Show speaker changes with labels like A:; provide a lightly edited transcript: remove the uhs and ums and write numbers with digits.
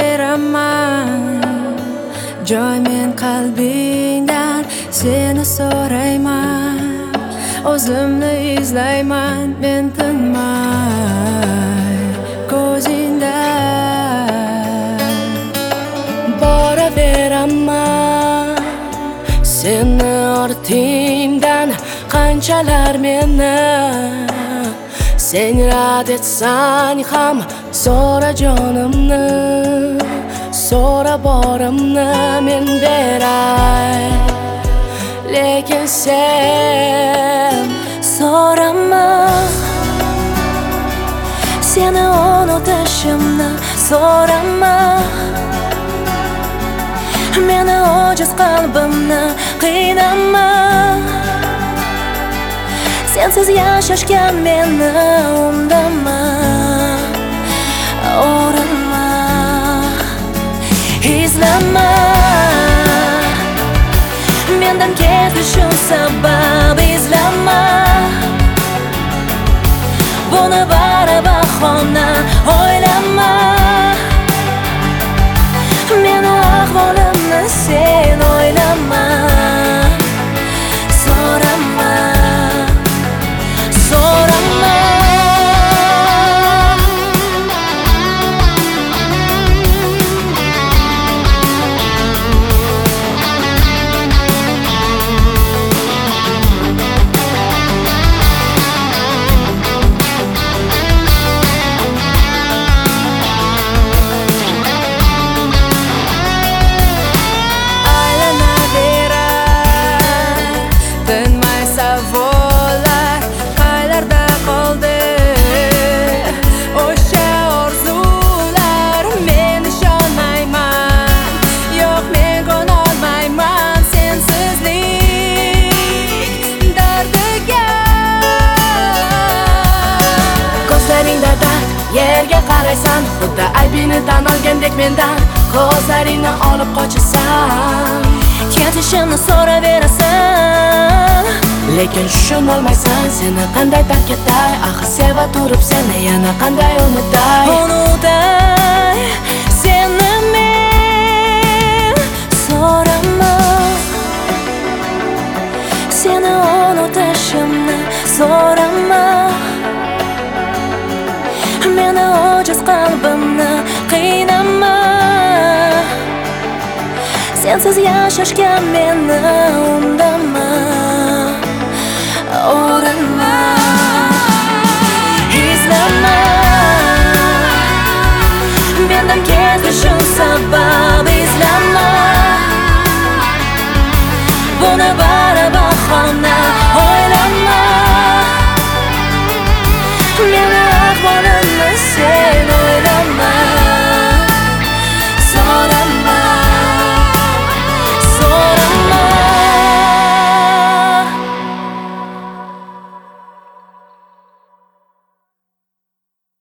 A: beraman. Joy men qalbingdan seni so'rayman. O'zimni izlayman men tinmay ko'zingdan. Boraveraman seni ortingdan, qanchalar meni sen rad etsang ham so'ra jonimni, so'ra borimni men beray. Lekin sen
B: so'rama, seni unutishimni so'rama. Meni ojiz qalbimni qiynama. Sensiz yashashga meni undama. O'rinma, izlama. Mendan ketishim sabab izlama. Buni bari bahona o'ylama. Meni ahvolimni sen o'ylama. So'rama, so'rama.
A: Yerga qaraysan, xuddi aybini tan olgandek mendan ko'zlaringni olib qochasan.
B: Ketishimni so'raverasan,
A: lekin tushunolmaysan seni qanday tark etay. Axir seva turib seni yana qanday unutay.
B: Unutay seni men. So'rama, seni unutishimni so'rama. Meni ojiz qalbimni qiynama. Sensiz yashashga meni undama. O'rinma, izlama.